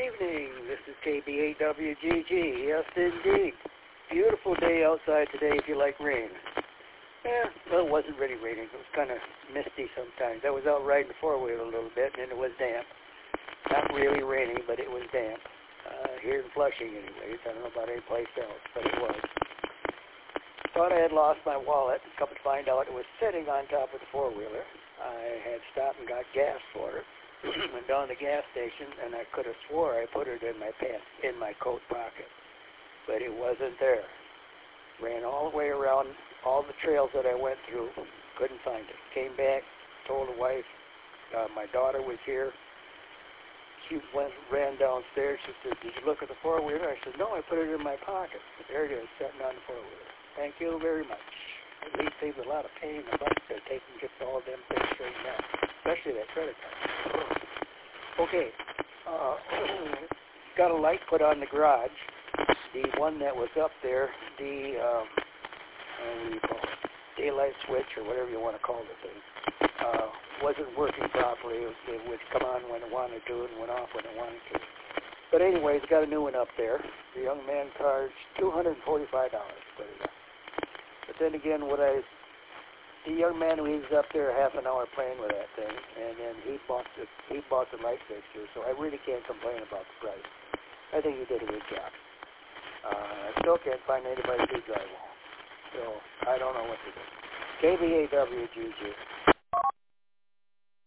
evening. This is KBAWGG. Yes, indeed. Beautiful day outside today if you like rain. Yeah, well, it wasn't really raining. It was kind of misty sometimes. I was out riding the four-wheeler a little bit, and it was damp. Not really raining, but it was damp. Here in Flushing, anyways. I don't know about any place else, but it was. Thought I had lost my wallet. Come to find out it was sitting on top of the four-wheeler. I had stopped and got gas for it. Went down to the gas station, and I could have swore I put it in my pants, in my coat pocket. But it wasn't there. Ran all the way around all the trails that I went through. Couldn't find it. Came back, told the wife, my daughter was here. She ran downstairs. She said, "Did you look at the four-wheeler?" I said, "No, I put it in my pocket." But there it is, sitting on the four-wheeler. Thank you very much. At least saves a lot of pain in the butt to take and get all them things straightened out, especially that credit card. Okay, got a light put on the garage. The one that was up there, the what do you call it? Daylight switch or whatever you want to call the thing, wasn't working properly. It would come on when it wanted to and went off when it wanted to. But anyways, got a new one up there. The young man charged $245 for it. But then again, the young man who was up there half an hour playing with that thing, and then he bought the light fixture, so I really can't complain about the price. I think he did a good job. I still can't find anybody to do drywall, so I don't know what to do. KBAWGG.